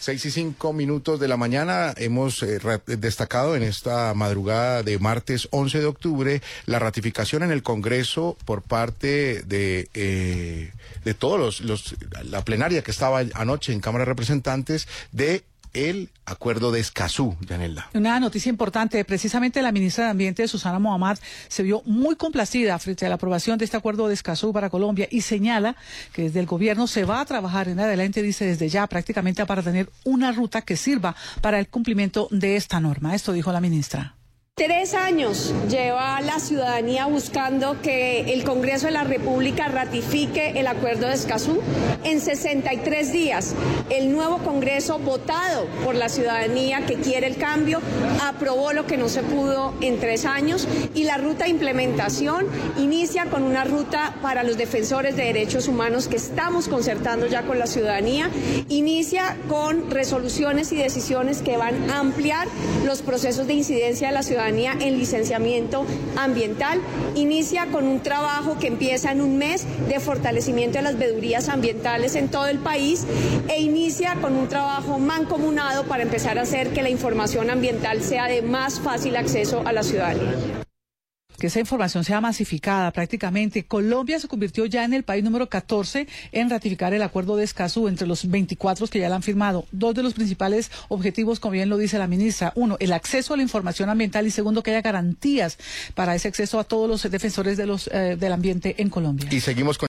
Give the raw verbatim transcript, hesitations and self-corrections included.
Seis y cinco minutos de la mañana hemos eh, destacado en esta madrugada de martes once de octubre la ratificación en el Congreso por parte de eh, de todos los, los la plenaria que estaba anoche en Cámara de Representantes de el acuerdo de Escazú, Yanelda. Una noticia importante, precisamente la ministra de Ambiente, Susana Mohammad, se vio muy complacida frente a la aprobación de este acuerdo de Escazú para Colombia y señala que desde el gobierno se va a trabajar en adelante, dice desde ya, prácticamente para tener una ruta que sirva para el cumplimiento de esta norma. Esto dijo la ministra. Tres años lleva la ciudadanía buscando que el Congreso de la República ratifique el acuerdo de Escazú. En sesenta y tres días, el nuevo Congreso, votado por la ciudadanía que quiere el cambio, aprobó lo que no se pudo en tres años y la ruta de implementación inicia con una ruta para los defensores de derechos humanos que estamos concertando ya con la ciudadanía. Inicia con resoluciones y decisiones que van a ampliar los procesos de incidencia de la ciudadanía en licenciamiento ambiental. Inicia con un trabajo que empieza en un mes de fortalecimiento de las veedurías ambientales en todo el país e inicia con un trabajo mancomunado para empezar a hacer que la información ambiental sea de más fácil acceso a la ciudadanía. Que esa información sea masificada prácticamente. Colombia se convirtió ya en el país número catorce en ratificar el acuerdo de Escazú entre los veinticuatro que ya lo han firmado. Dos de los principales objetivos, como bien lo dice la ministra: uno, el acceso a la información ambiental, y segundo, que haya garantías para ese acceso a todos los defensores de los eh, del ambiente en Colombia. Y seguimos con